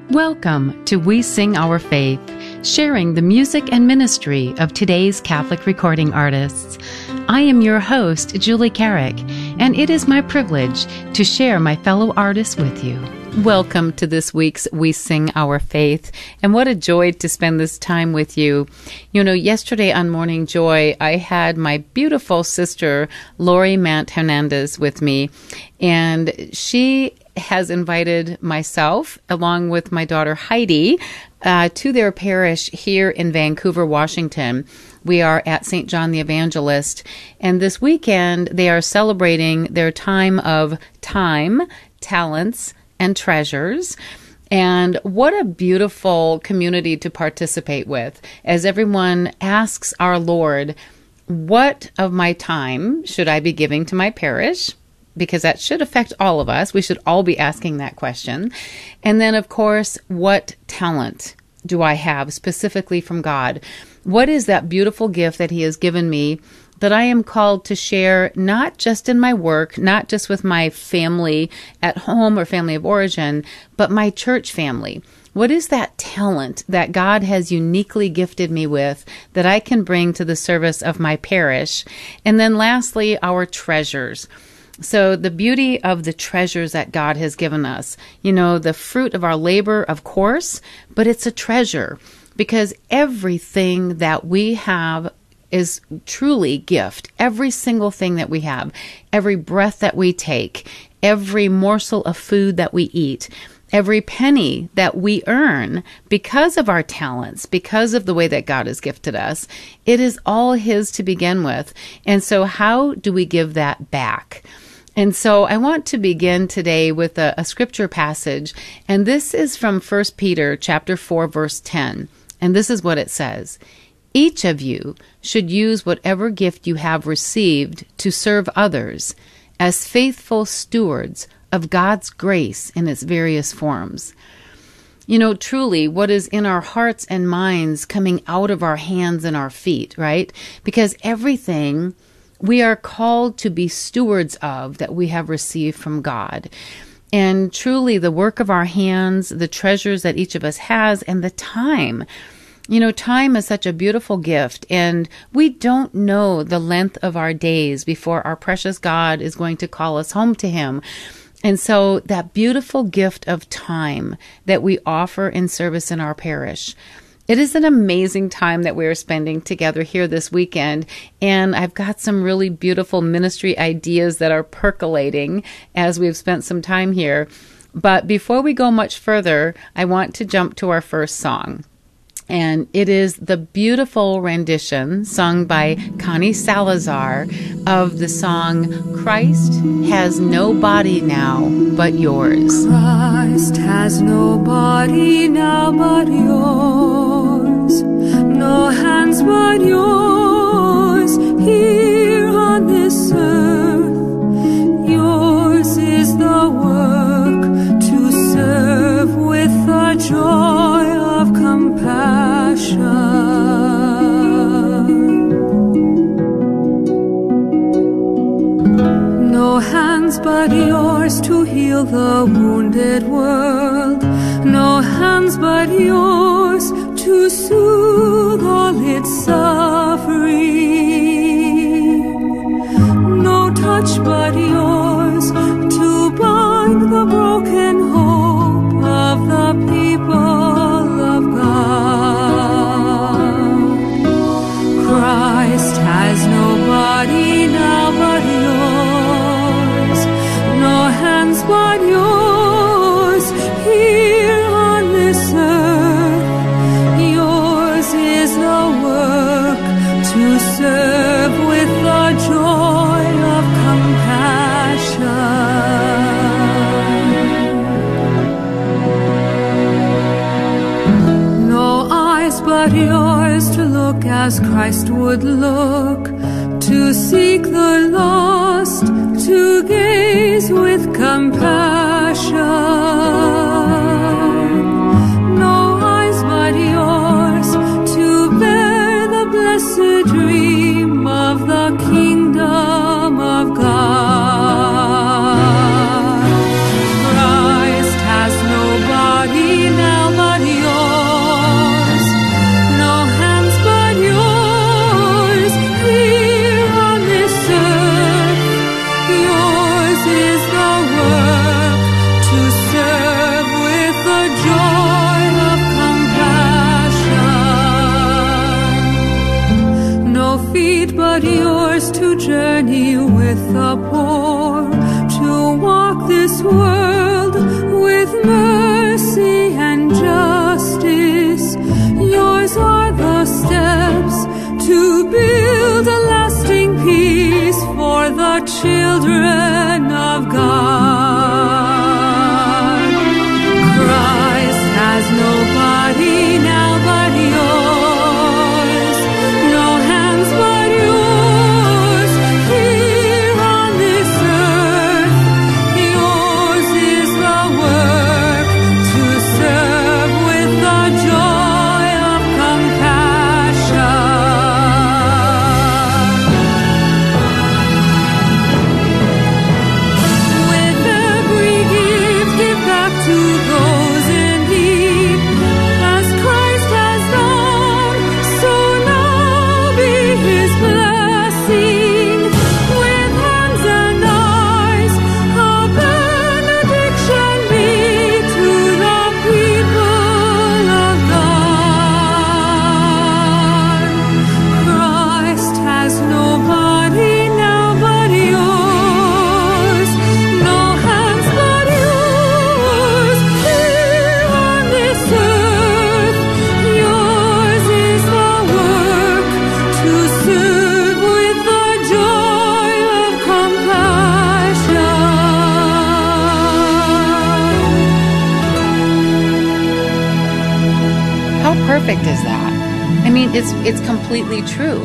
Welcome to We Sing Our Faith, sharing the music and ministry of today's Catholic recording artists. I am your host, Julie Carrick, and it is my privilege to share my fellow artists with you. Welcome to this week's We Sing Our Faith, and what a joy to spend this time with you. You know, yesterday on Morning Joy, I had my beautiful sister, Lori Mant Hernandez, with me, and she has invited myself, along with my daughter Heidi, to their parish here in Vancouver, Washington. We are at St. John the Evangelist, and this weekend they are celebrating their time of time, talents, and treasures. And what a beautiful community to participate with, as everyone asks our Lord, what of my time should I be giving to my parish? Because that should affect all of us. We should all be asking that question. And then, of course, what talent do I have specifically from God? What is that beautiful gift that He has given me that I am called to share, not just in my work, not just with my family at home or family of origin, but my church family? What is that talent that God has uniquely gifted me with that I can bring to the service of my parish? And then lastly, our treasures. So the beauty of the treasures that God has given us, you know, the fruit of our labor, of course, but it's a treasure because everything that we have is truly gift. Every single thing that we have, every breath that we take, every morsel of food that we eat, every penny that we earn because of our talents, because of the way that God has gifted us, it is all His to begin with. And so how do we give that back? And so I want to begin today with a scripture passage, and this is from 1 Peter chapter 4, verse 10. And this is what it says: each of you should use whatever gift you have received to serve others as faithful stewards of God's grace in its various forms. You know, truly, what is in our hearts and minds coming out of our hands and our feet, right? Because everything we are called to be stewards of that we have received from God. And truly, the work of our hands, the treasures that each of us has, and the time. You know, time is such a beautiful gift, and we don't know the length of our days before our precious God is going to call us home to Him. And so that beautiful gift of time that we offer in service in our parish, it is an amazing time that we are spending together here this weekend, and I've got some really beautiful ministry ideas that are percolating as we've spent some time here. But before we go much further, I want to jump to our first song. And it is the beautiful rendition sung by Connie Salazar of the song, Christ Has No Body Now But Yours. Christ has no body now but yours, no hands but yours, here on this earth. Yours is the work to serve with the joy of compassion. No hands but yours to heal the wounded world, no hands but yours to soothe all its suffering, no touch but yours to bind the broken hope of the people of God. Christ has no body now but yours, no hands but yours, here on this earth. Yours is the work to serve with the joy of compassion. No eyes but yours to look as Christ would look, to seek the lost, to gaze with compassion. No eyes but yours to bear the blessed dream of the kingdom of God. Christ has no body now the poor, to walk this world with mercy and justice. Yours are the steps to build a lasting peace for the children of God. Christ has nobody now but yours, no hands but yours here on this earth. Yours is the work to serve with the joy of compassion. With every gift, give back to those in need, as Christ has done, so now be His blessing. With hands and eyes, a benediction be to the people of God. Christ has nobody now but yours, no hands but yours here on this earth. Yours is the work to serve with the joy of compassion. How perfect is that? I mean, it's completely true.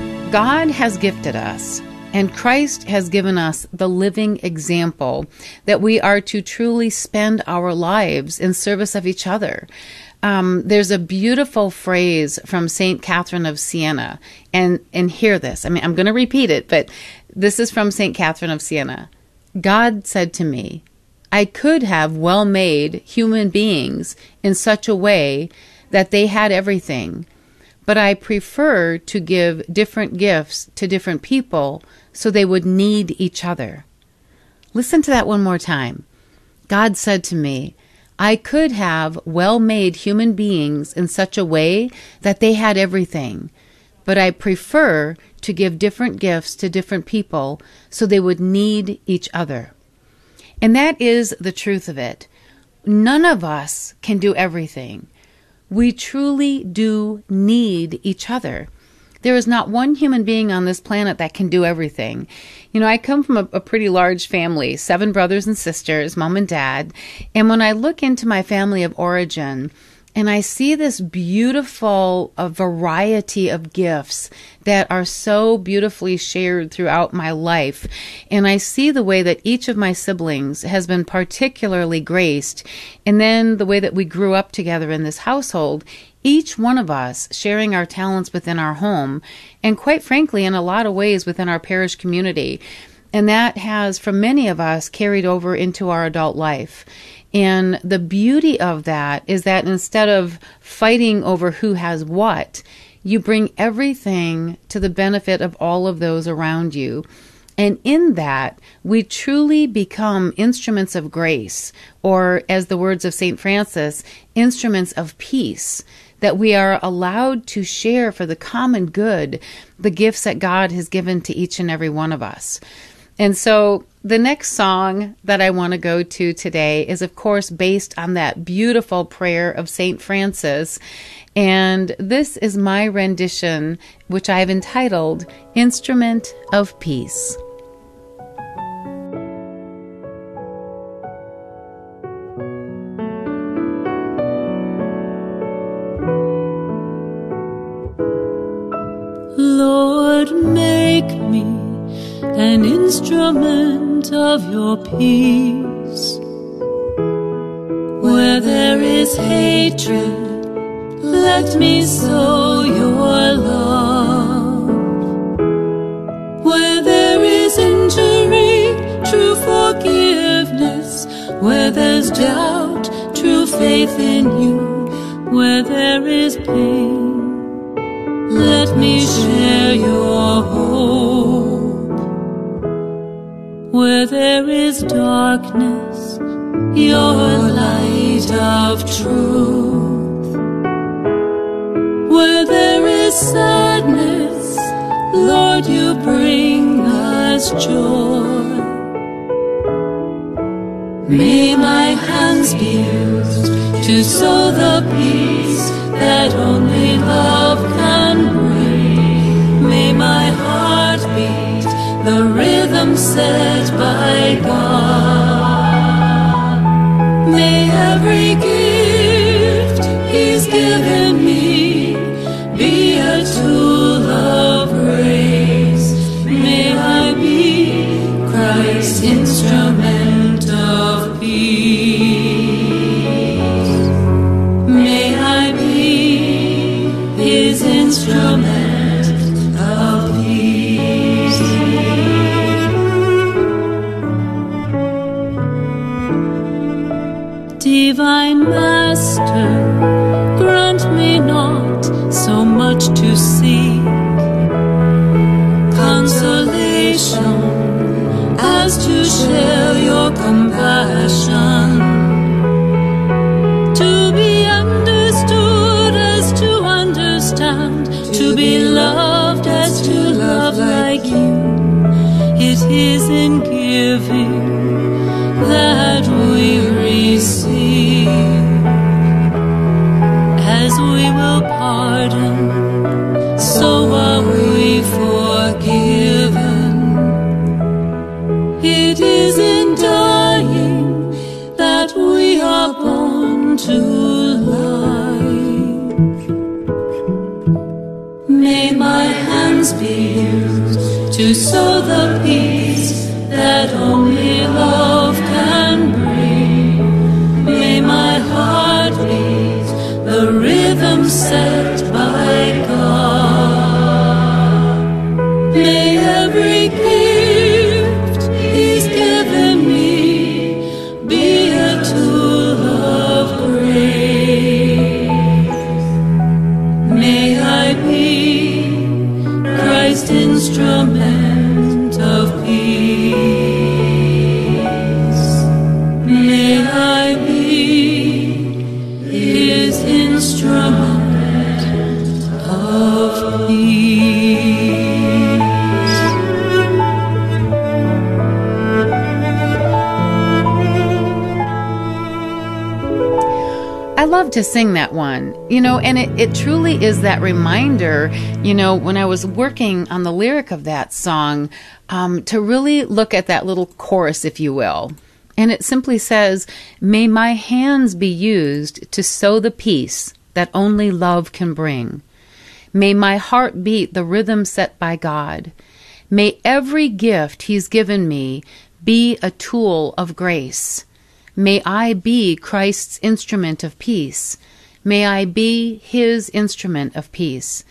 God has gifted us, and Christ has given us the living example that we are to truly spend our lives in service of each other. There's a beautiful phrase from St. Catherine of Siena, and hear this. I mean, I'm going to repeat it, but this is from St. Catherine of Siena. God said to me, I could have well-made human beings in such a way that they had everything, but I prefer to give different gifts to different people so they would need each other. Listen to that one more time. God said to me, I could have well-made human beings in such a way that they had everything, but I prefer to give different gifts to different people so they would need each other. And that is the truth of it. None of us can do everything. We truly do need each other. There is not one human being on this planet that can do everything. You know, I come from a pretty large family, 7 brothers and sisters, mom and dad. And when I look into my family of origin, and I see this beautiful variety of gifts that are so beautifully shared throughout my life. And I see the way that each of my siblings has been particularly graced. And then the way that we grew up together in this household, each one of us sharing our talents within our home, and quite frankly, in a lot of ways within our parish community. And that has, for many of us, carried over into our adult life. And the beauty of that is that instead of fighting over who has what, you bring everything to the benefit of all of those around you. And in that, we truly become instruments of grace, or as the words of St. Francis, instruments of peace, that we are allowed to share for the common good the gifts that God has given to each and every one of us. And so the next song that I want to go to today is, of course, based on that beautiful prayer of St. Francis. And this is my rendition, which I've entitled Instrument of Peace. Lord, make me an instrument of your peace. Where there is hatred, let me sow your love. Where there is injury, true forgiveness. Where there's doubt, true faith in you. Where there is pain, let me share your hope. Where there is darkness, your light of truth. Where there is sadness, Lord, you bring a as joy. May my hands be used to sow the peace that only love can bring. May my heart beat the rhythm set by God. May every gift He's given me be a tool of grace. May I be Christ's instrument of peace. May I be His instrument of peace. Divine Master, grant me not so much to seek consolation as to share your compassion, to be understood as to understand, to be loved as to love like you. It is in giving that we receive, as we will pardon, so are we forgiven. It is in dying that we are born to life. May my hands be used to sow the peace that only love can bring. May my heart beat the rhythm set by God. May every gift He's given me be a tool of grace. May I be Christ's instrument of peace. May I be His instrument of peace. I love to sing that one, and it truly is that reminder, when I was working on the lyric of that song, to really look at that little chorus, if you will. And it simply says, may my hands be used to sow the peace that only love can bring. May my heart beat the rhythm set by God. May every gift He's given me be a tool of grace. May I be Christ's instrument of peace. May I be His instrument of peace.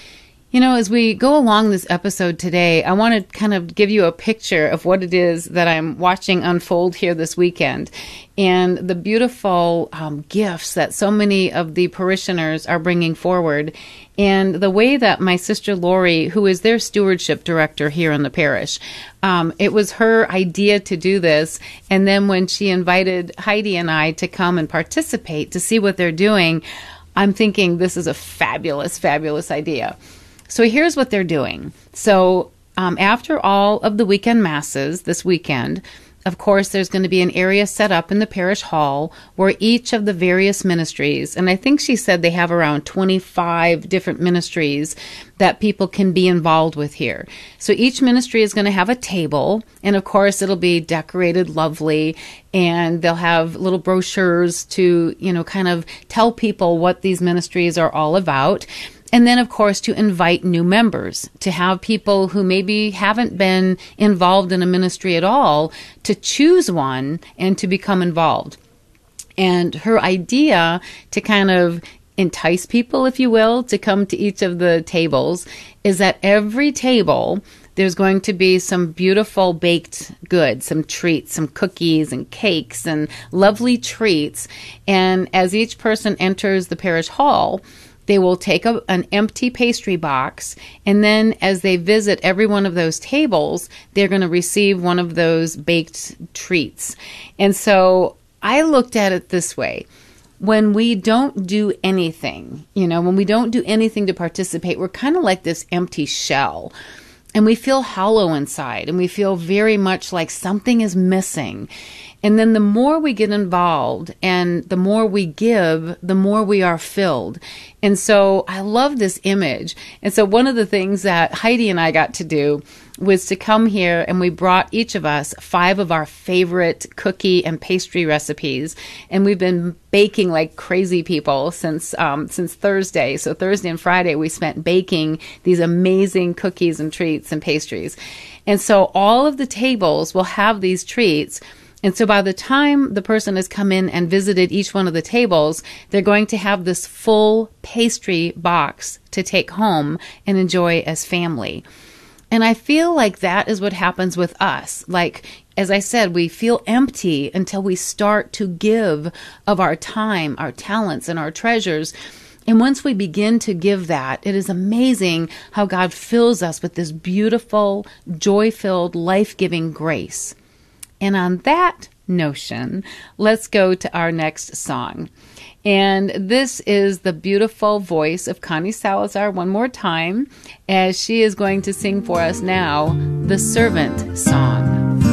As we go along this episode today, I want to kind of give you a picture of what it is that I'm watching unfold here this weekend, and the beautiful gifts that so many of the parishioners are bringing forward, and the way that my sister Lori, who is their stewardship director here in the parish, it was her idea to do this, and then when she invited Heidi and I to come and participate to see what they're doing, I'm thinking this is a fabulous, fabulous idea. So here's what they're doing. So after all of the weekend masses this weekend, of course, there's going to be an area set up in the parish hall where each of the various ministries, and I think she said they have around 25 different ministries that people can be involved with here. So each ministry is going to have a table, and of course, it'll be decorated lovely, and they'll have little brochures to, kind of tell people what these ministries are all about. And then, of course, to invite new members, to have people who maybe haven't been involved in a ministry at all, to choose one and to become involved. And her idea to kind of entice people, if you will, to come to each of the tables is that every table there's going to be some beautiful baked goods, some treats, some cookies and cakes and lovely treats. And as each person enters the parish hall, they will take an empty pastry box, and then as they visit every one of those tables, they're going to receive one of those baked treats. And so I looked at it this way. When we don't do anything, when we don't do anything to participate, we're kind of like this empty shell. and we feel hollow inside, and we feel very much like something is missing. And then the more we get involved and the more we give, the more we are filled. And so I love this image. And so one of the things that Heidi and I got to do was to come here, and we brought each of us 5 of our favorite cookie and pastry recipes. And we've been baking like crazy people since Thursday. So Thursday and Friday, we spent baking these amazing cookies and treats and pastries. And so all of the tables will have these treats. And so by the time the person has come in and visited each one of the tables, they're going to have this full pastry box to take home and enjoy as family. And I feel like that is what happens with us. Like, as I said, we feel empty until we start to give of our time, our talents, and our treasures. And once we begin to give that, it is amazing how God fills us with this beautiful, joy-filled, life-giving grace. And on that notion, let's go to our next song. And this is the beautiful voice of Connie Salazar one more time, as she is going to sing for us now, The Servant Song.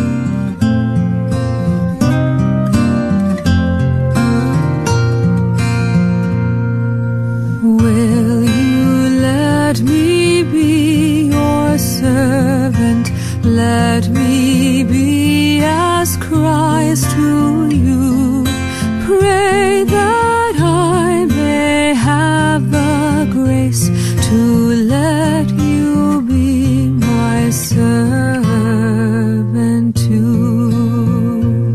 Will you let me be your servant? Let me be as Christ to you. Pray that I may have the grace to let you be my servant too.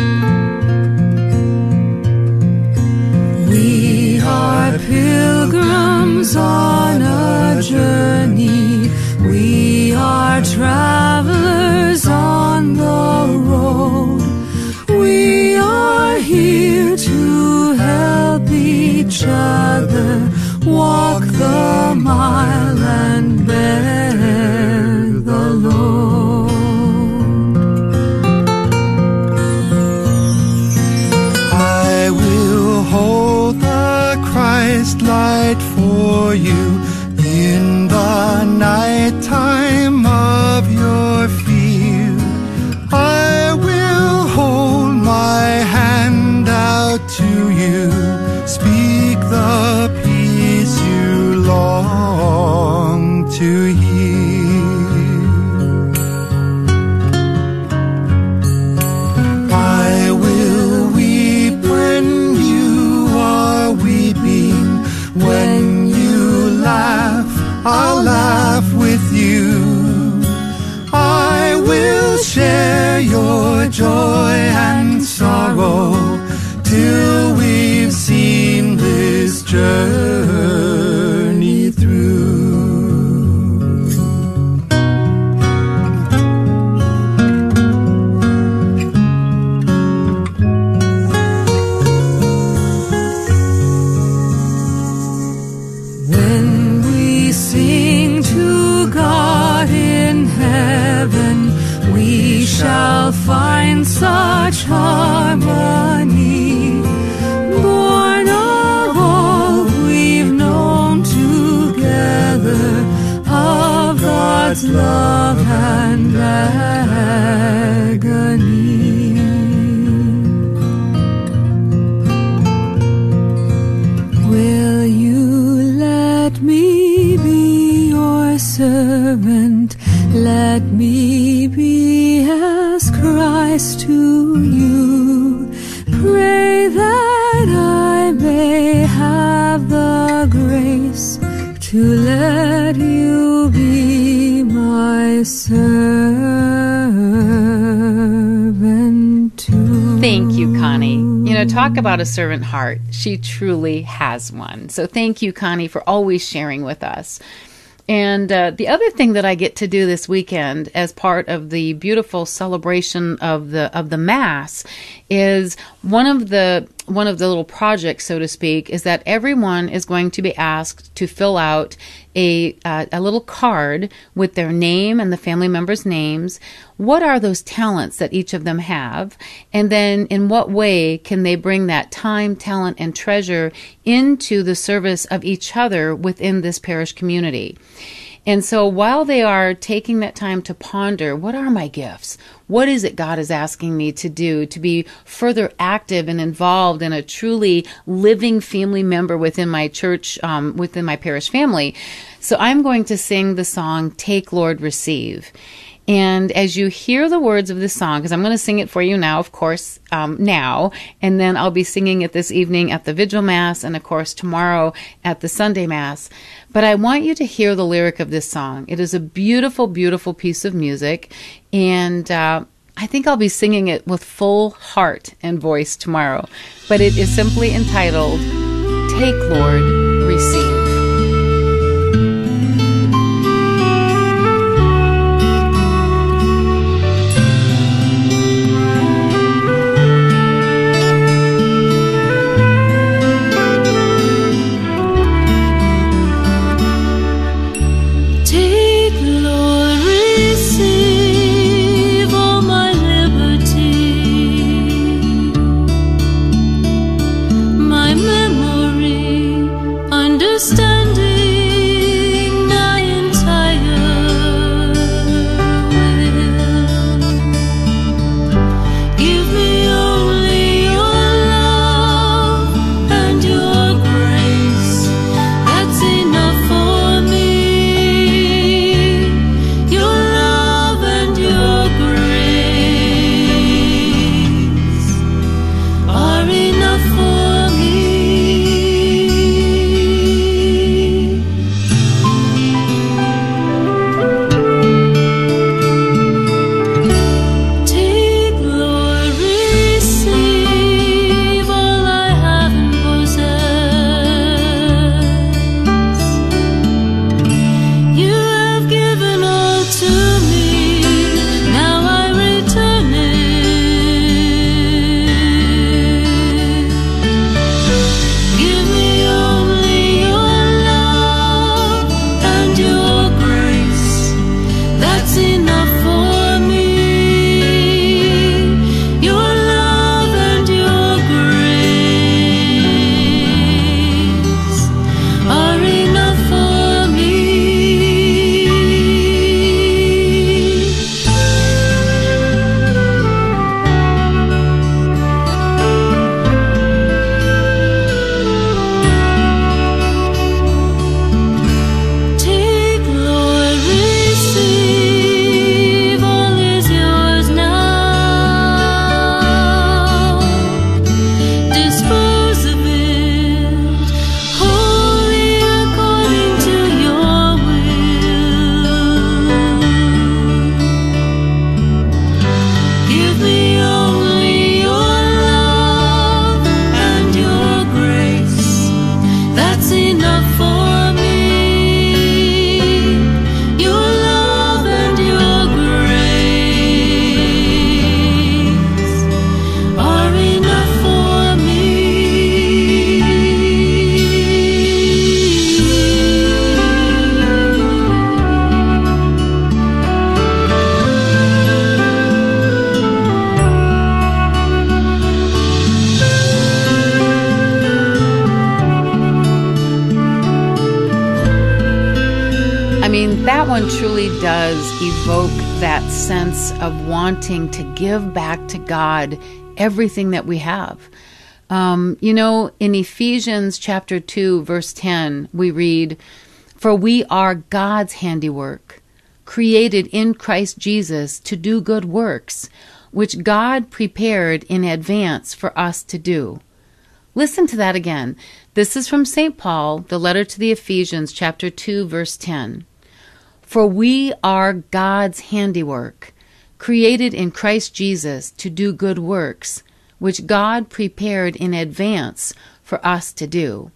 We are pilgrims on a journey. We are travelers on the road. We are here to help each other walk the mile and bear the load. I will hold the Christ light for you in the night time of your fear. I will hold my hand out to you, speak the peace you long to hear. I will weep when you are weeping, when you laugh, I'll laugh with you. I will share your joy and sorrow till we've seen this journey through. When we sing to God in heaven, we shall find such harmony. Born of all we've known together, of God's love and agony. Will you let me be your servant? Let me be as Christ to you. Pray that I may have the grace to let you be my servant too. Thank you, Connie. You know, talk about a servant heart. She truly has one. So thank you, Connie, for always sharing with us. And the other thing that I get to do this weekend as part of the beautiful celebration of the Mass is one of the little projects, so to speak, is that everyone is going to be asked to fill out a little card with their name and the family members' names. What are those talents that each of them have? And then in what way can they bring that time, talent, and treasure into the service of each other within this parish community? And so while they are taking that time to ponder, what are my gifts? What is it God is asking me to do to be further active and involved in a truly living family member within my church, within my parish family? So I'm going to sing the song, Take, Lord, Receive. And as you hear the words of this song, because I'm going to sing it for you now, of course, now, and then I'll be singing it this evening at the Vigil Mass, and of course tomorrow at the Sunday Mass. But I want you to hear the lyric of this song. It is a beautiful, beautiful piece of music, and I think I'll be singing it with full heart and voice tomorrow. But it is simply entitled, Take, Lord, Receive. That one truly does evoke that sense of wanting to give back to God everything that we have. In Ephesians chapter 2, verse 10, we read, "For we are God's handiwork, created in Christ Jesus to do good works, which God prepared in advance for us to do." Listen to that again. This is from St. Paul, the letter to the Ephesians, chapter 2, verse 10. "For we are God's handiwork, created in Christ Jesus to do good works, which God prepared in advance for us to do."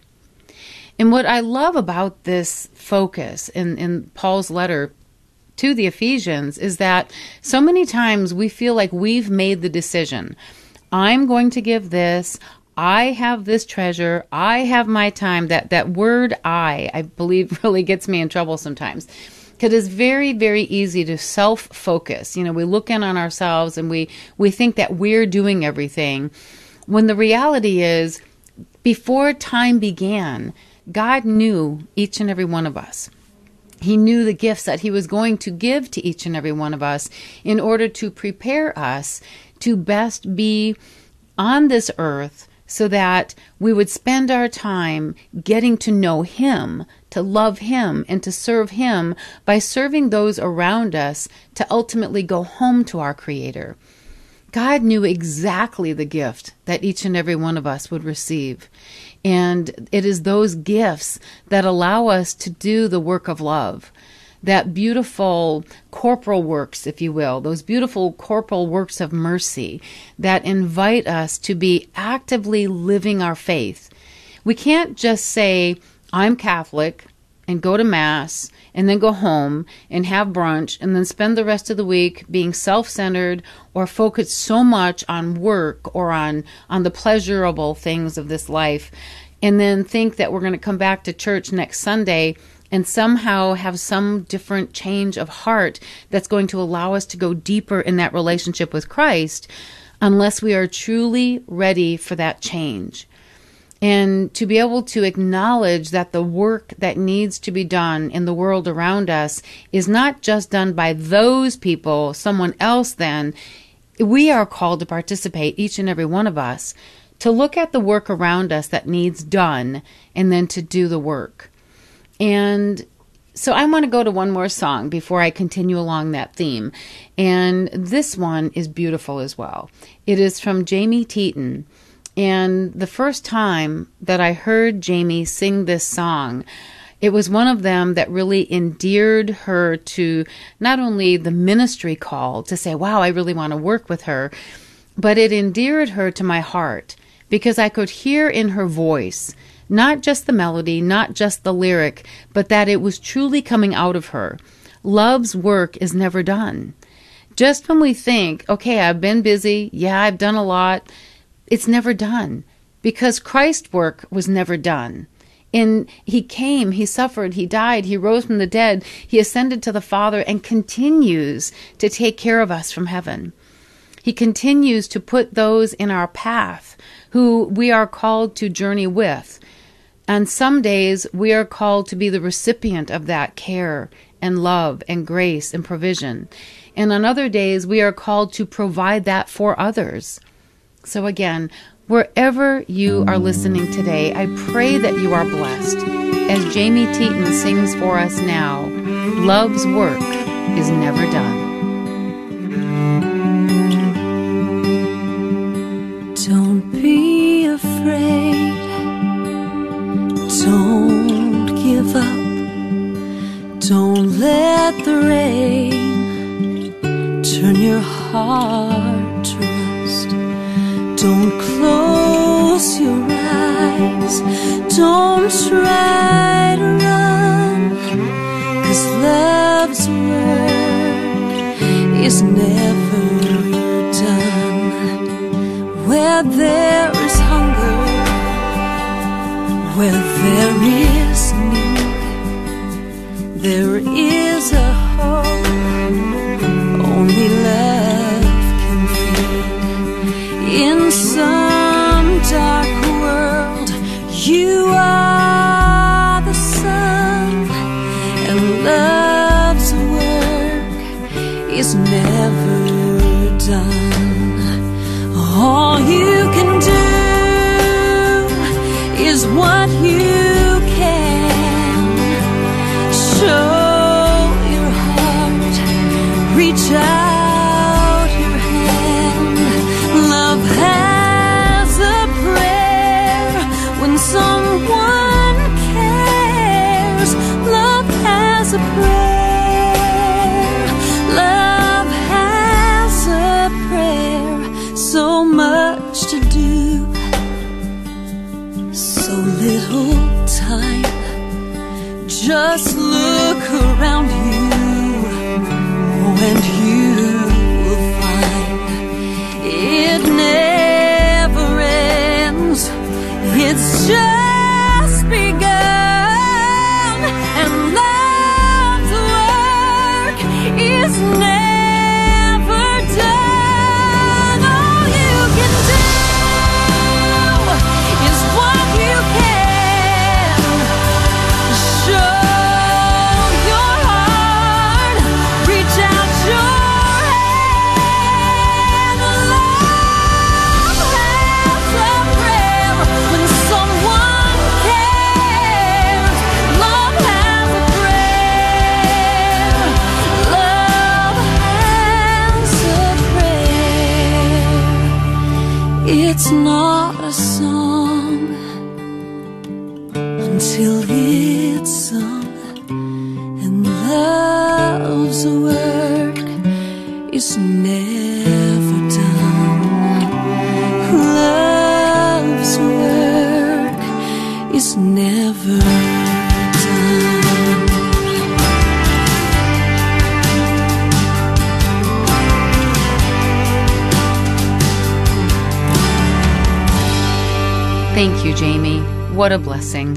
And what I love about this focus in Paul's letter to the Ephesians is that so many times we feel like we've made the decision. I'm going to give this. I have this treasure. I have my time. That word I believe really gets me in trouble sometimes. Because it's very, very easy to self-focus. We look in on ourselves and we think that we're doing everything. When the reality is, before time began, God knew each and every one of us. He knew the gifts that he was going to give to each and every one of us in order to prepare us to best be on this earth, so that we would spend our time getting to know him, to love him, and to serve him by serving those around us to ultimately go home to our Creator. God knew exactly the gift that each and every one of us would receive. And it is those gifts that allow us to do the work of love. That beautiful corporal works, if you will, those beautiful corporal works of mercy that invite us to be actively living our faith. We can't just say, I'm Catholic, and go to Mass, and then go home and have brunch, and then spend the rest of the week being self-centered or focused so much on work or on the pleasurable things of this life, and then think that we're going to come back to church next Sunday and somehow have some different change of heart that's going to allow us to go deeper in that relationship with Christ, unless we are truly ready for that change. And to be able to acknowledge that the work that needs to be done in the world around us is not just done by those people, someone else then. We are called to participate, each and every one of us, to look at the work around us that needs done and then to do the work. And so I want to go to one more song before I continue along that theme. And this one is beautiful as well. It is from Jamie Teton. And the first time that I heard Jamie sing this song, it was one of them that really endeared her to not only the ministry call to say, wow, I really want to work with her, but it endeared her to my heart because I could hear in her voice not just the melody, not just the lyric, but that it was truly coming out of her. Love's work is never done. Just when we think, okay, I've been busy, yeah, I've done a lot, it's never done because Christ's work was never done. And he came, he suffered, he died, he rose from the dead, he ascended to the Father and continues to take care of us from heaven. He continues to put those in our path who we are called to journey with. And some days we are called to be the recipient of that care and love and grace and provision. And on other days we are called to provide that for others. So again, wherever you are listening today, I pray that you are blessed. As Jamie Teton sings for us now, love's work is never done. Don't be afraid. Don't give up. Don't let the rain turn your heart to rust. Don't close your eyes. Don't try to run, 'cause love's work is never done. Where there is hunger, where there is need, there is a hope only love can feed. In some dark world, you are the sun, and love's work is never done. All you can do is what you can. Show your heart, reach out your hand. Love has a prayer when someone cares. Love has a prayer. Love has a prayer. So much to do, so little time. Just look around you and you will find it never ends. It's just begun, and love's work is never done. All you can do is what you can. Show your until it's sung, and love's work is never done. Love's work is never done. Thank you, Jamie. What a blessing.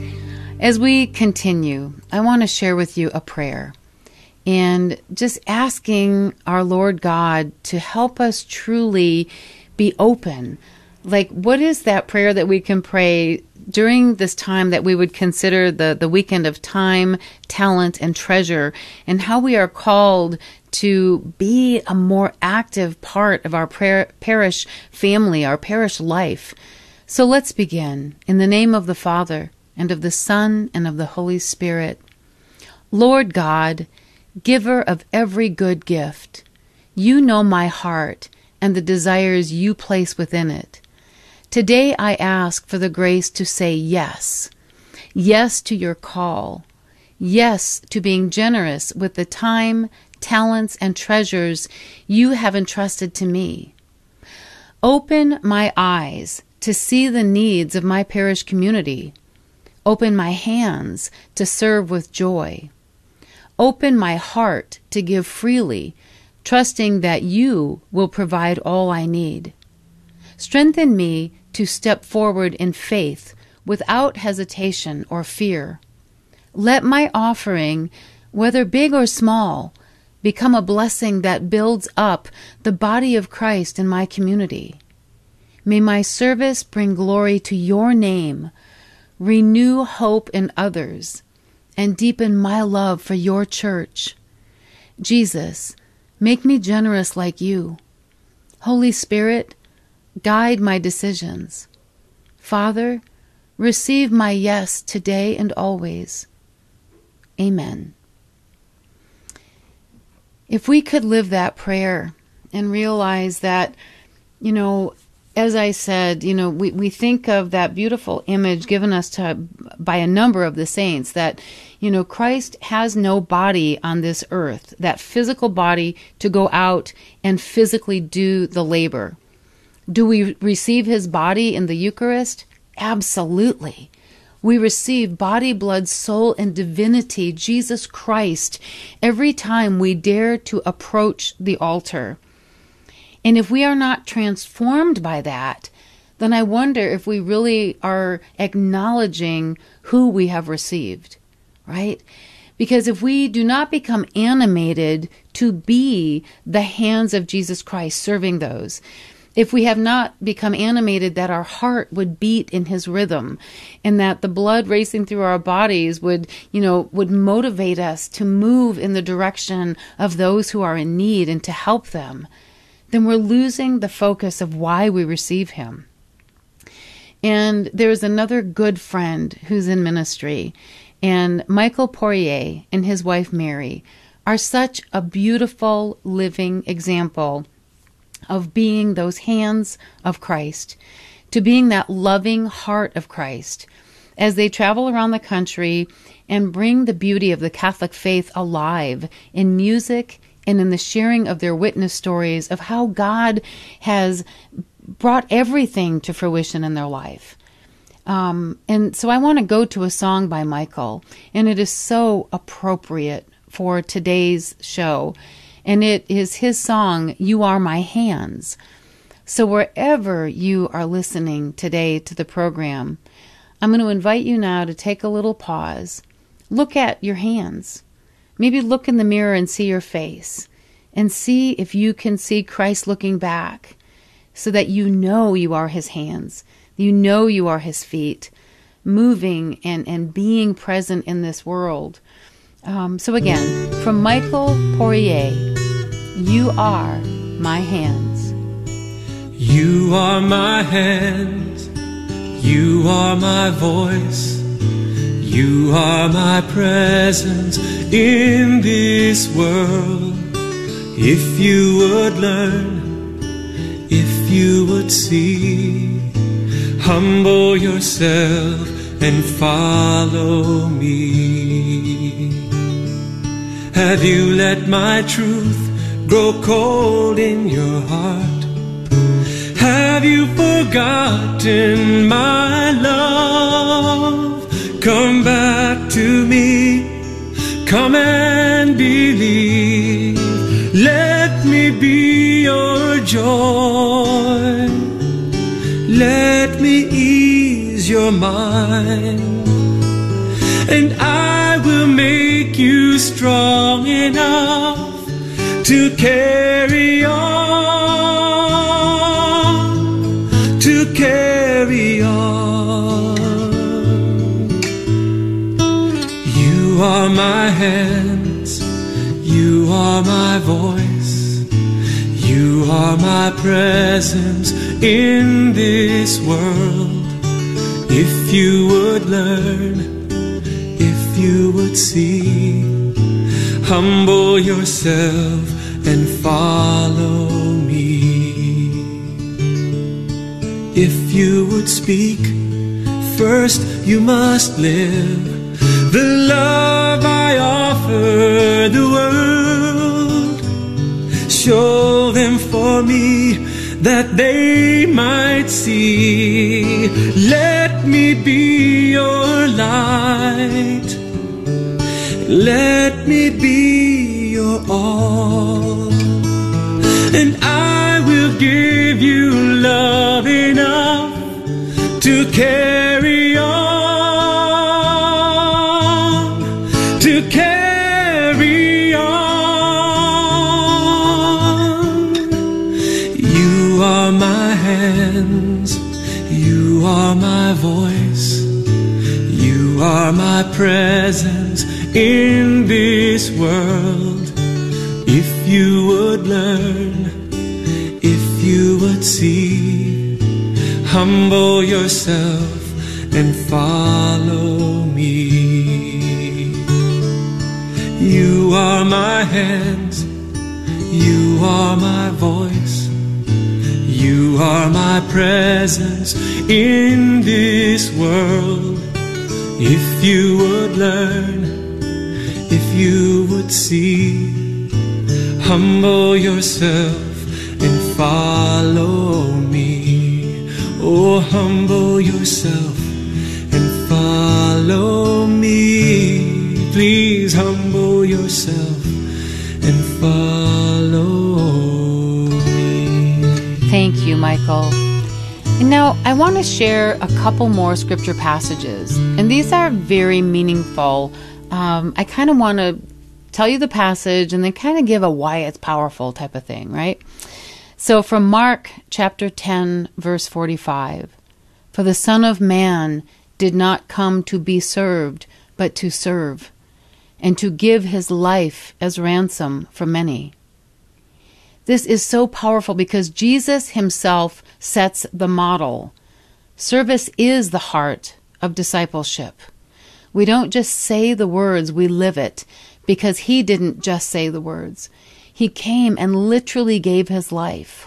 As we continue, I want to share with you a prayer and just asking our Lord God to help us truly be open. Like, what is that prayer that we can pray during this time that we would consider the weekend of time, talent, and treasure, and how we are called to be a more active part of our parish family, our parish life. So let's begin. In the name of the Father, and of the Son, and of the Holy Spirit. Lord God, giver of every good gift, you know my heart and the desires you place within it. Today I ask for the grace to say yes. Yes to your call. Yes to being generous with the time, talents, and treasures you have entrusted to me. Open my eyes to see the needs of my parish community. Open my hands to serve with joy. Open my heart to give freely, trusting that you will provide all I need. Strengthen me to step forward in faith without hesitation or fear. Let my offering, whether big or small, become a blessing that builds up the body of Christ in my community. May my service bring glory to your name, renew hope in others, and deepen my love for your church. Jesus, make me generous like you. Holy Spirit, guide my decisions. Father, receive my yes today and always. Amen. If we could live that prayer and realize that, as I said, we think of that beautiful image given us by a number of the saints that, Christ has no body on this earth, that physical body to go out and physically do the labor. Do we receive his body in the Eucharist? Absolutely. We receive body, blood, soul, and divinity, Jesus Christ, every time we dare to approach the altar. And if we are not transformed by that, then I wonder if we really are acknowledging who we have received, right? Because if we do not become animated to be the hands of Jesus Christ serving those, if we have not become animated that our heart would beat in his rhythm and that the blood racing through our bodies would motivate us to move in the direction of those who are in need and to help them, then we're losing the focus of why we receive him. And there's another good friend who's in ministry, and Michael Poirier and his wife Mary are such a beautiful living example of being those hands of Christ, to being that loving heart of Christ, as they travel around the country and bring the beauty of the Catholic faith alive in music and in the sharing of their witness stories of how God has brought everything to fruition in their life. And so I want to go to a song by Michael, and it is so appropriate for today's show. And it is his song, You Are My Hands. So wherever you are listening today to the program, I'm going to invite you now to take a little pause. Look at your hands. Maybe look in the mirror and see your face. And see if you can see Christ looking back, so that you know you are his hands. You know you are his feet, moving and being present in this world. So again, from Michael Poirier, You Are My Hands. You are my hands, you are my voice, you are my presence in this world. If you would learn, if you would see, humble yourself and follow me. Have you let my truth grow cold in your heart? Have you forgotten my love? Come back to me, come and believe. Let me be your joy. Let me ease your mind, and I will make you strong enough to carry on, to carry on. You are my hands, you are my voice, you are my presence in this world. If you would learn, if you would see, humble yourself and follow me. If you would speak, first you must live the love I offer the world. Show them for me that they might see. Let me be your light. Let me be your all. And I will give you love enough to carry on, to carry on. You are my hands, you are my voice, you are my presence in this world. If you would learn, if you would see, humble yourself and follow me. You are my hands, you are my voice, you are my presence in this world. If you would learn, if you would see, humble yourself and follow me. Oh, humble yourself and follow me. Please humble yourself and follow me. Thank you, Michael. And now I want to share a couple more scripture passages, and these are very meaningful. I kind of want to tell you the passage and then kind of give a why it's powerful type of thing, right? So from Mark chapter 10, verse 45, "For the Son of Man did not come to be served, but to serve, and to give his life as ransom for many." This is so powerful because Jesus himself sets the model. Service is the heart of discipleship. We don't just say the words, we live it, because he didn't just say the words. He came and literally gave his life.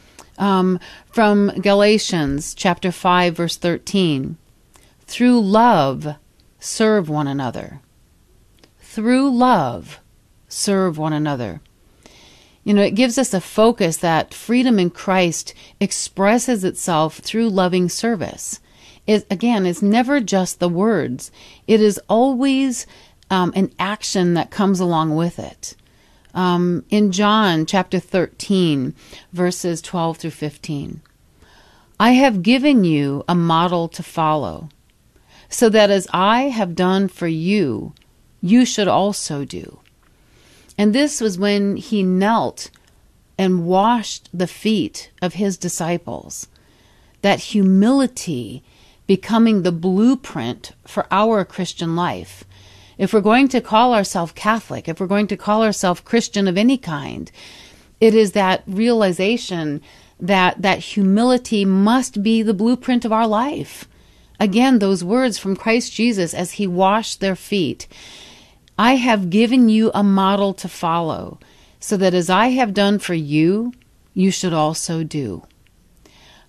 From Galatians chapter 5, verse 13, "Through love, serve one another." Through love, serve one another. You know, it gives us a focus that freedom in Christ expresses itself through loving service. Again, it's never just the words. It is always an action that comes along with it. In John chapter 13, verses 12 through 15, "I have given you a model to follow, so that as I have done for you, you should also do." And this was when he knelt and washed the feet of his disciples. That humility becoming the blueprint for our Christian life. If we're going to call ourselves Catholic, if we're going to call ourselves Christian of any kind, it is that realization that humility must be the blueprint of our life. Again, those words from Christ Jesus as he washed their feet. "I have given you a model to follow, so that as I have done for you, you should also do."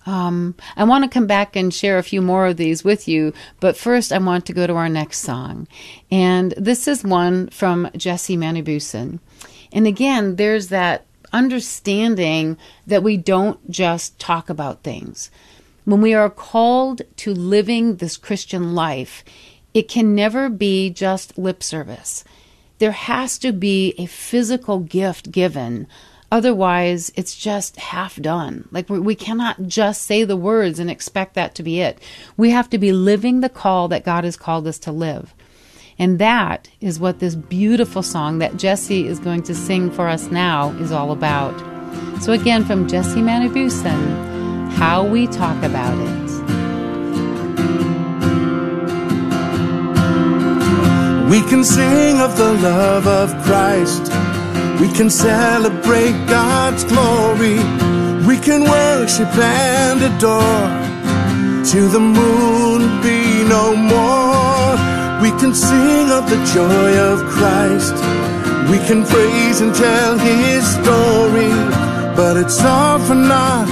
I want to come back and share a few more of these with you, but first I want to go to our next song. And this is one from Jesse Manibusan. And again, there's that understanding that we don't just talk about things. When we are called to living this Christian life, it can never be just lip service. There has to be a physical gift given. Otherwise, it's just half done. Like we cannot just say the words and expect that to be it. We have to be living the call that God has called us to live. And that is what this beautiful song that Jesse is going to sing for us now is all about. So again, from Jesse Manibusan, How We Talk About It. We can sing of the love of Christ. We can celebrate God's glory. We can worship and adore till the moon be no more. We can sing of the joy of Christ. We can praise and tell His story. But it's all for naught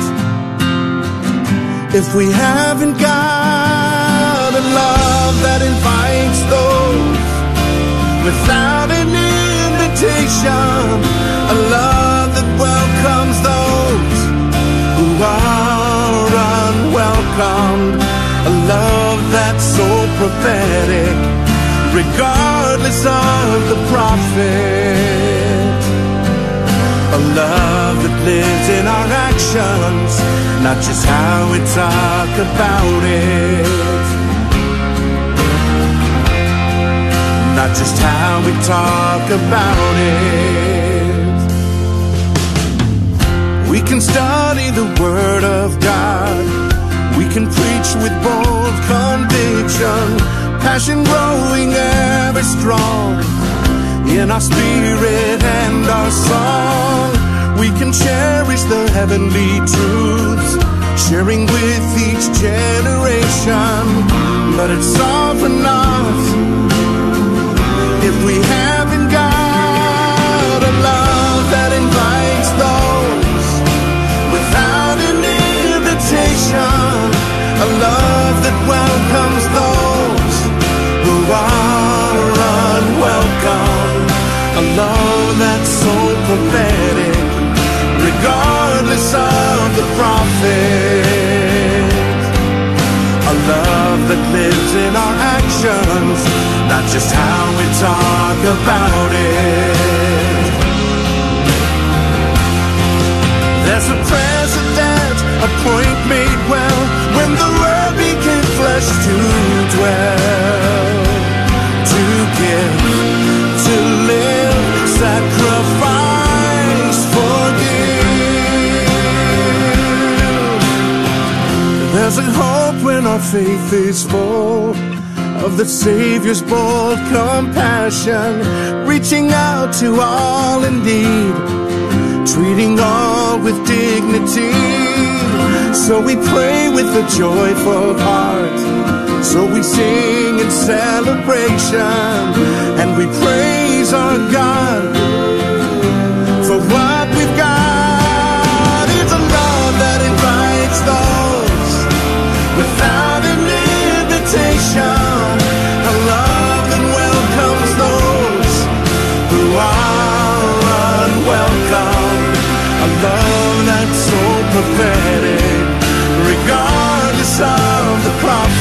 if we haven't got a love that invites those without an invitation, a love that welcomes those who are unwelcomed, a love that's so prophetic, regardless of the prophet, a love that lives in our actions, not just how we talk about it. Not just how we talk about it. We can study the Word of God. We can preach with bold conviction, passion growing ever strong in our spirit and our song. We can cherish the heavenly truths, sharing with each generation. But it's all for naught if we haven't got a love that invites those without an invitation, a love that welcomes those who are unwelcome, a love that's so prophetic, regardless of the prophet, a love that lives in our actions, not just how we talk about it. There's a precedent, a point made well, when the Word became flesh to dwell, to give, to live, sacrifice, forgive. There's a hope when our faith is full of the Savior's bold compassion, reaching out to all in need, treating all with dignity. So we pray with a joyful heart, so we sing in celebration, and we praise our God for what we've got. It's a love that invites those without an invitation, a love that welcomes those who are unwelcome, a love that's so prophetic, regardless of the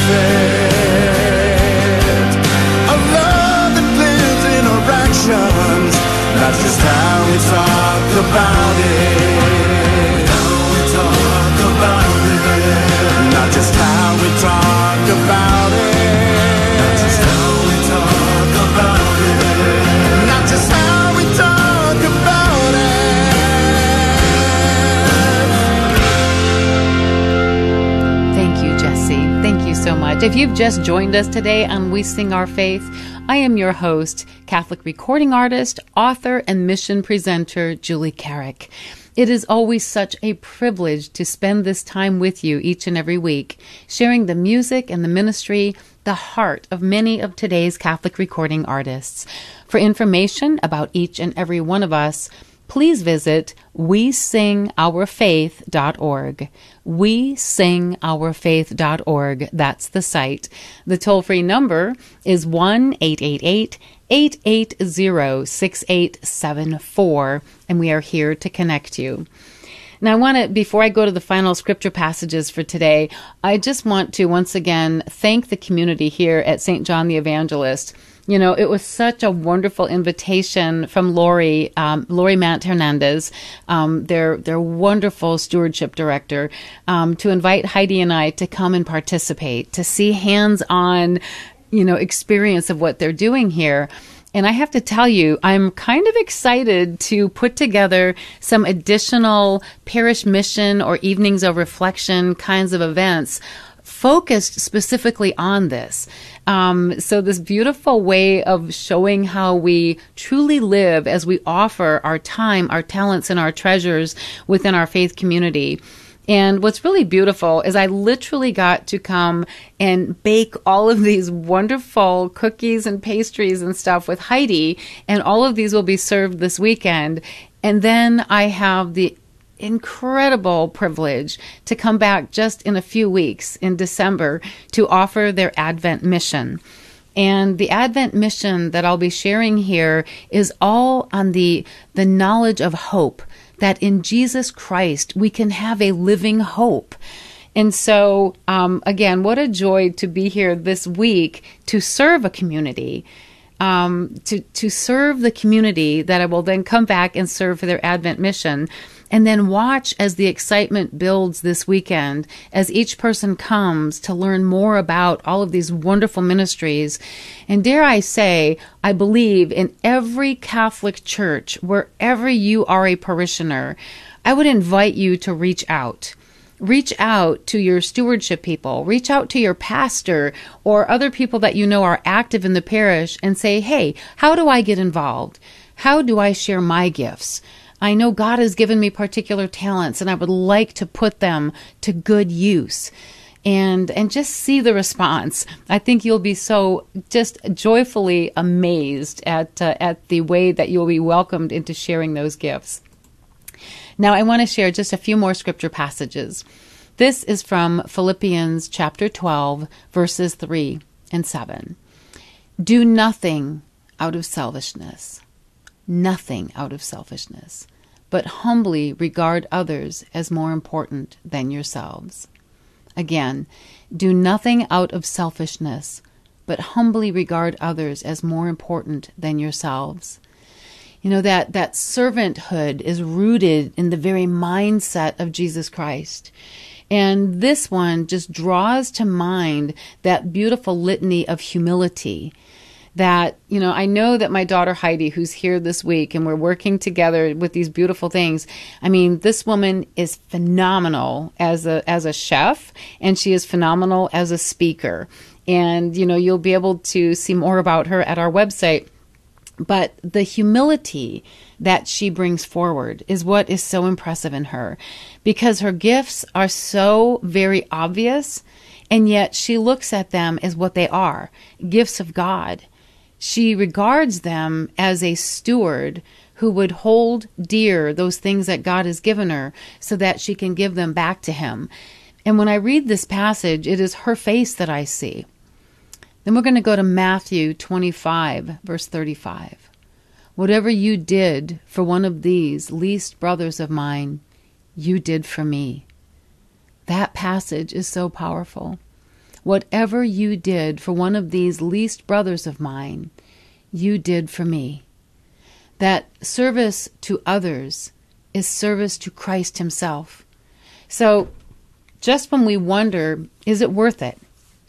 prophet, a love that lives in our actions, not just how we talk about it, how we talk about it, not just how we talk about it. So much. If you've just joined us today on We Sing Our Faith, I am your host, Catholic recording artist, author, and mission presenter, Julie Carrick. It is always such a privilege to spend this time with you each and every week, sharing the music and the ministry, the heart of many of today's Catholic recording artists. For information about each and every one of us, please visit wesingourfaith.org. wesingourfaith.org. That's the site. The toll-free number is 1-888-880-6874, and we are here to connect you. Now, before I go to the final scripture passages for today, I just want to once again thank the community here at St. John the Evangelist. You know, it was such a wonderful invitation from Lori Mant Hernandez, their wonderful stewardship director, to invite Heidi and I to come and participate, to see hands-on, experience of what they're doing here. And I have to tell you, I'm kind of excited to put together some additional parish mission or evenings of reflection kinds of events focused specifically on this. So this beautiful way of showing how we truly live as we offer our time, our talents, and our treasures within our faith community. And what's really beautiful is I literally got to come and bake all of these wonderful cookies and pastries and stuff with Heidi, and all of these will be served this weekend. And then I have the incredible privilege to come back just in a few weeks in December to offer their Advent mission. And the Advent mission that I'll be sharing here is all on the knowledge of hope, that in Jesus Christ we can have a living hope. And so, again, what a joy to be here this week to serve a community, to serve the community that I will then come back and serve for their Advent mission. And then watch as the excitement builds this weekend, as each person comes to learn more about all of these wonderful ministries. And dare I say, I believe in every Catholic church, wherever you are a parishioner, I would invite you to reach out. Reach out to your stewardship people, reach out to your pastor or other people that you know are active in the parish and say, hey, how do I get involved? How do I share my gifts? I know God has given me particular talents and I would like to put them to good use. And just see the response. I think you'll be so just joyfully amazed at the way that you'll be welcomed into sharing those gifts. Now, I want to share just a few more scripture passages. This is from Philippians chapter 12, verses 3 and 7. Do nothing out of selfishness. Nothing out of selfishness, but humbly regard others as more important than yourselves. Again, do nothing out of selfishness, but humbly regard others as more important than yourselves. You know, that servanthood is rooted in the very mindset of Jesus Christ. And this one just draws to mind that beautiful litany of humility that, I know that my daughter Heidi, who's here this week, and we're working together with these beautiful things. I mean, this woman is phenomenal as a chef, and she is phenomenal as a speaker. And, you'll be able to see more about her at our website. But the humility that she brings forward is what is so impressive in her, because her gifts are so very obvious, and yet she looks at them as what they are, gifts of God. She regards them as a steward who would hold dear those things that God has given her so that she can give them back to him. And when I read this passage, it is her face that I see. Then we're going to go to Matthew 25, verse 35. Whatever you did for one of these least brothers of mine, you did for me. That passage is so powerful. Whatever you did for one of these least brothers of mine, you did for me. That service to others is service to Christ himself. So just when we wonder, is it worth it?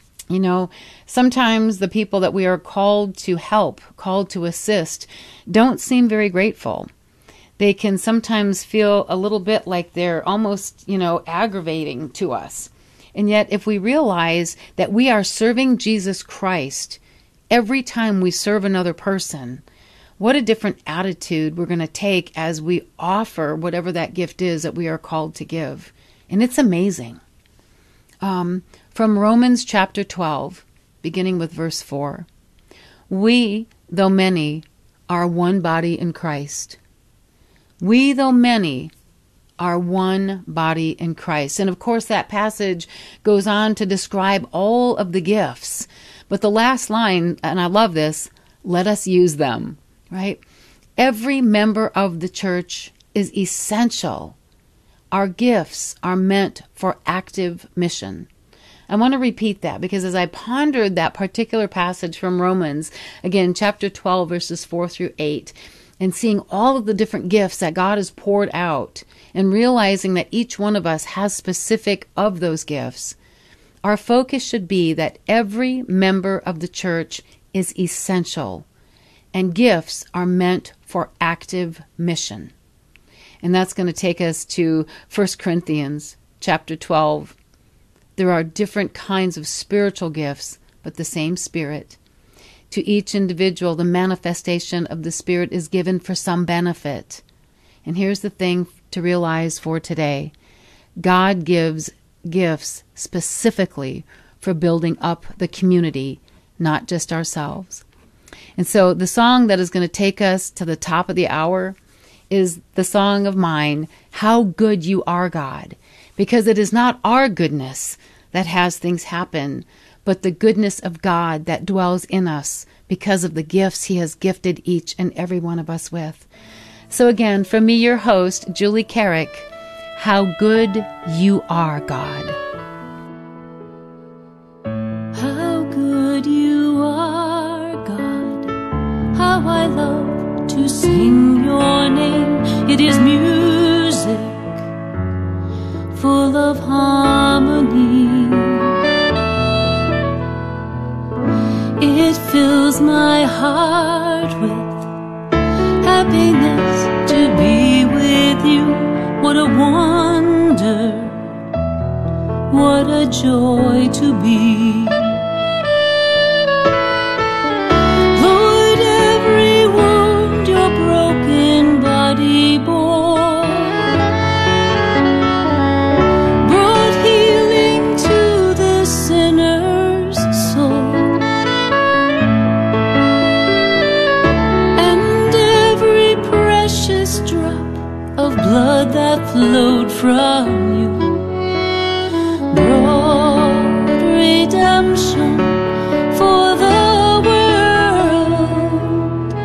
Sometimes the people that we are called to help, called to assist, don't seem very grateful. They can sometimes feel a little bit like they're almost, aggravating to us. And yet, if we realize that we are serving Jesus Christ every time we serve another person, what a different attitude we're going to take as we offer whatever that gift is that we are called to give. And it's amazing. From Romans chapter 12, beginning with verse 4. We, though many, are one body in Christ. We, though many, are one body in Christ. And of course, that passage goes on to describe all of the gifts. But the last line, and I love this, let us use them, right? Every member of the church is essential. Our gifts are meant for active mission. I want to repeat that because as I pondered that particular passage from Romans, again, chapter 12, verses 4 through 8, and seeing all of the different gifts that God has poured out and realizing that each one of us has specific of those gifts, our focus should be that every member of the church is essential and gifts are meant for active mission. And that's going to take us to 1 Corinthians chapter 12. There are different kinds of spiritual gifts, but the same Spirit. To each individual, the manifestation of the Spirit is given for some benefit. And here's the thing to realize for today. God gives gifts specifically for building up the community, not just ourselves. And so the song that is going to take us to the top of the hour is the song of mine, How Good You Are, God. Because it is not our goodness that has things happen, but the goodness of God that dwells in us because of the gifts He has gifted each and every one of us with. So again, from me, your host, Julie Carrick, How Good You Are, God. How good you are, God. How I love to sing your name. It is music full of harmony. It fills my heart with happiness to be with you. What a wonder, what a joy to be. Lord, every wound your broken body bore brought healing to the sinner's soul. And every precious drop of blood that flowed from you brought redemption for the world.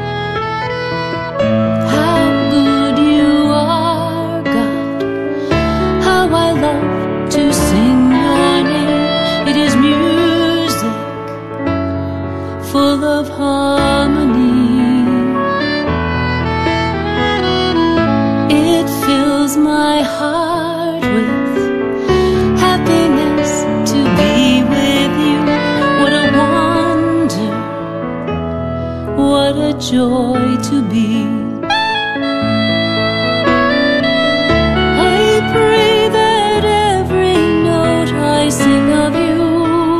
How good you are, God. How I love to sing your name. It is music full of harmony. My heart with happiness to be with you. What a wonder, what a joy to be. I pray that every note I sing of you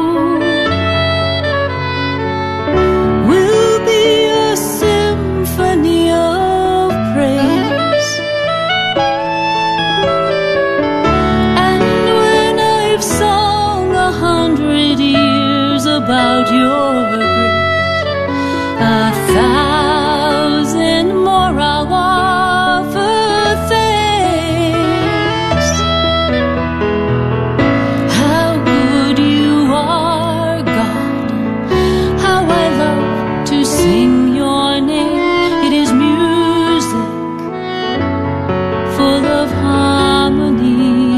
will be a symphony of praise. About your grace, 1,000 more I'll offer thanks. How good you are, God. How I love to sing your name. It is music full of harmony.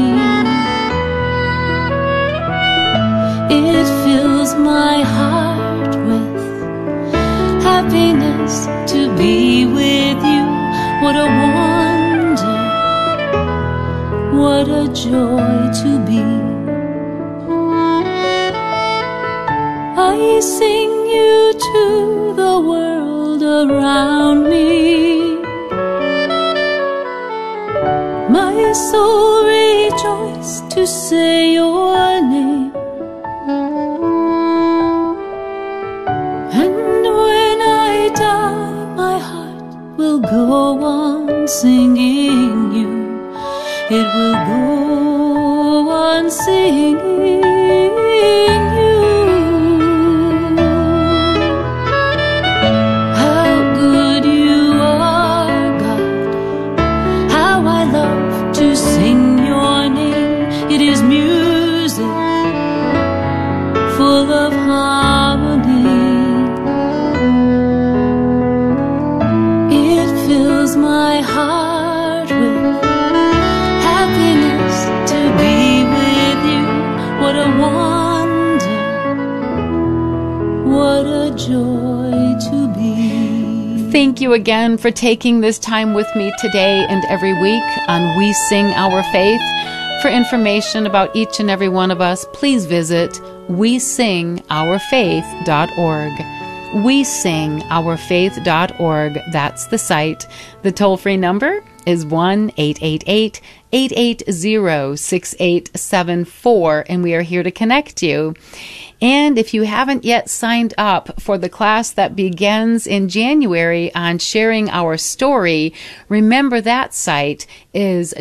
It fills my heart with happiness to be with you. What a wonder, what a joy to be. I sing you to the world around me. My soul rejoices to say your name. Go on singing you. It will go on singing you. How good you are, God. Thank you again for taking this time with me today and every week on We Sing Our Faith. For information about each and every one of us, please visit wesingourfaith.org. wesingourfaith.org. That's the site. The toll-free number is 1-888-880-6874, and we are here to connect you. And if you haven't yet signed up for the class that begins in January on sharing our story, remember that site is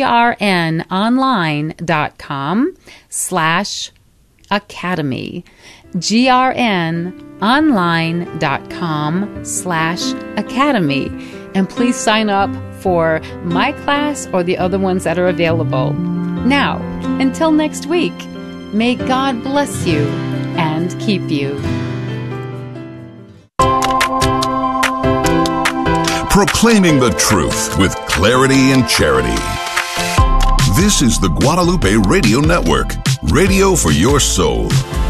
grnonline.com/academy. grnonline.com/academy. And please sign up for my class or the other ones that are available. Now, until next week, may God bless you and keep you. Proclaiming the truth with clarity and charity. This is the Guadalupe Radio Network, radio for your soul.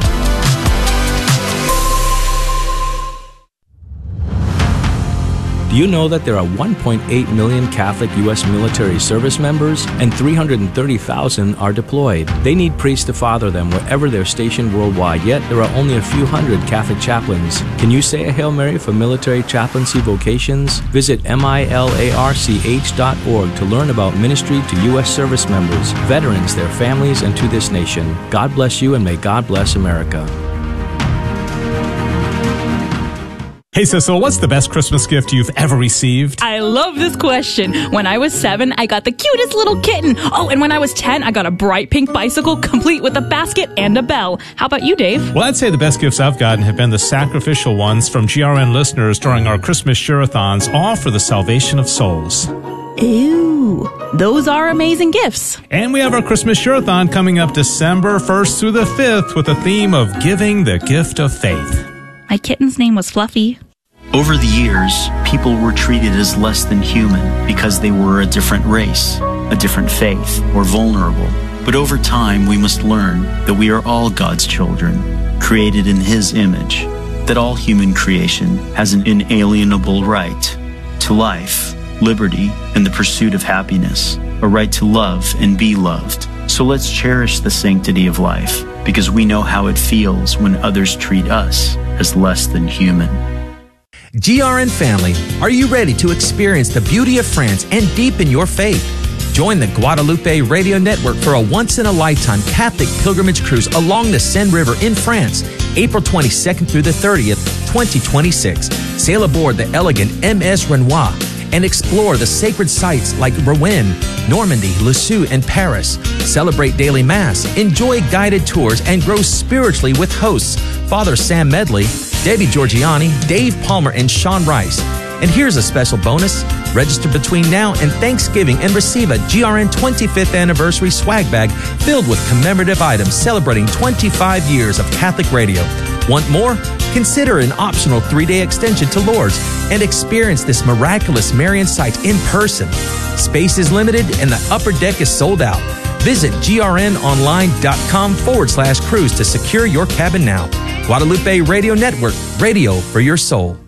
Do you know that there are 1.8 million Catholic U.S. military service members and 330,000 are deployed? They need priests to father them wherever they're stationed worldwide, yet there are only a few hundred Catholic chaplains. Can you say a Hail Mary for military chaplaincy vocations? Visit milarch.org to learn about ministry to U.S. service members, veterans, their families, and to this nation. God bless you and may God bless America. Hey, Sissel, what's the best Christmas gift you've ever received? I love this question. When I was 7, I got the cutest little kitten. Oh, and when I was 10, I got a bright pink bicycle complete with a basket and a bell. How about you, Dave? Well, I'd say the best gifts I've gotten have been the sacrificial ones from GRN listeners during our Christmas share-a-thons, all for the salvation of souls. Ew, those are amazing gifts. And we have our Christmas share-a-thon coming up December 1st through the 5th with the theme of Giving the Gift of Faith. My kitten's name was Fluffy. Over the years, people were treated as less than human because they were a different race, a different faith, or vulnerable. But over time, we must learn that we are all God's children, created in His image, that all human creation has an inalienable right to life, liberty, and the pursuit of happiness, a right to love and be loved. So let's cherish the sanctity of life, because we know how it feels when others treat us as less than human. GRN family, are you ready to experience the beauty of France and deepen your faith? Join the Guadalupe Radio Network for a once-in-a-lifetime Catholic pilgrimage cruise along the Seine River in France, April 22nd through the 30th, 2026. Sail aboard the elegant MS Renoir and explore the sacred sites like Rouen, Normandy, Lisieux, and Paris. Celebrate daily Mass, enjoy guided tours, and grow spiritually with hosts Father Sam Medley, Debbie Georgiani, Dave Palmer, and Sean Rice. And here's a special bonus. Register between now and Thanksgiving and receive a GRN 25th Anniversary swag bag filled with commemorative items celebrating 25 years of Catholic radio. Want more? Consider an optional 3-day extension to Lourdes and experience this miraculous Marian site in person. Space is limited and the upper deck is sold out. Visit grnonline.com/cruise to secure your cabin now. Guadalupe Radio Network, radio for your soul.